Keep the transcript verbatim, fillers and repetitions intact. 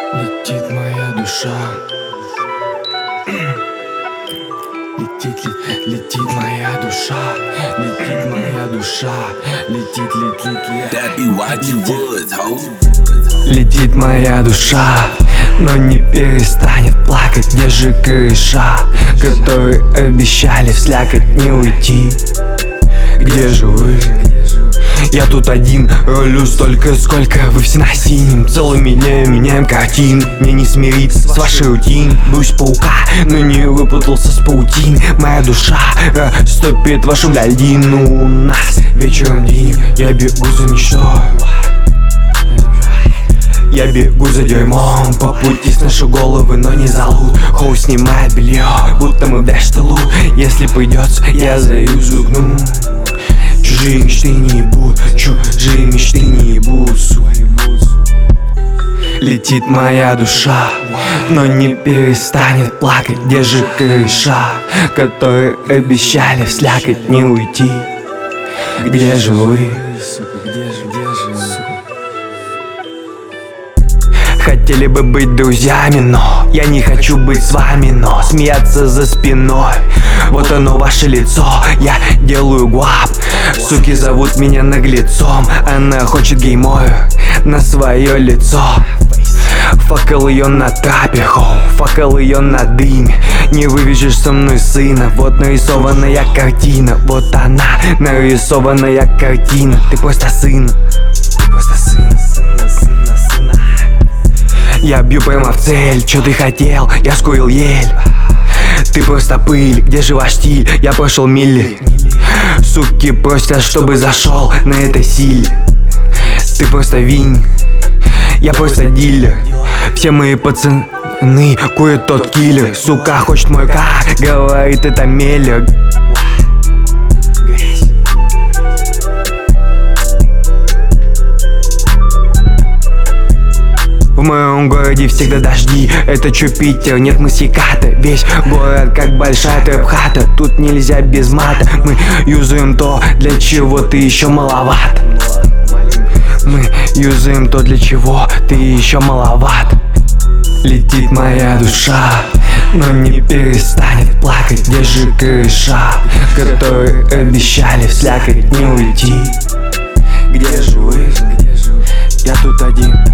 Летит моя душа. Летит, летит, летит моя душа. Летит моя душа. Летит, летит, летит. Летит моя душа, но не перестанет плакать. Где же крыша, которой обещали вслякоть не уйти? Где же вы? Я тут один, ролю столько, сколько вы все на синем. Целыми днями меняем картин. Мне не смириться с вашей рутиной. Боюсь паука, но не выпутался с паутин. Моя душа растопит вашу льдину. У нас вечером день, я бегу за мечтой. Я бегу за дерьмом, по пути с нашей головы, но не за лут. Хоу снимает белье, будто мы в дэш-тылу. Если придется, я заюзу гну. Чужие мечты не будут, чужие мечты не будут. Летит моя душа, но не перестанет плакать. Где же крыша, которой обещали вслякоть не уйти? Где же вы? Хотели бы быть друзьями, но я не хочу быть с вами. Но смеяться за спиной, вот оно ваше лицо. Я делаю гуап, суки зовут меня наглецом. Она хочет геймою на свое лицо. Факал ее на трапе, хоу, факал ее на дыме. Не вывезешь со мной сына. Вот нарисованная картина, вот она, нарисованная картина. Ты просто сын, ты просто сын, сына, сына, сына. Я бью прямо в цель, чё ты хотел, я скурил ель. Ты просто пыль, где же ваш стиль, я прошел мили. Суки просят, чтобы зашел на этой силе. Ты просто винь, я просто дилер. Все мои пацаны курят тот киллер. Сука хочет мой кар, говорит это Меллер. В моем городе всегда дожди. Это чё, Питер? Нет, мы Сиката. Весь город как большая трэп-хата. Тут нельзя без мата. Мы юзаем то, для чего ты еще маловат. Мы юзаем то, для чего ты еще маловат. Летит моя душа, но не перестанет плакать. Где же крыша, которой обещали вслякоть не уйти? Где же вы? Я тут один.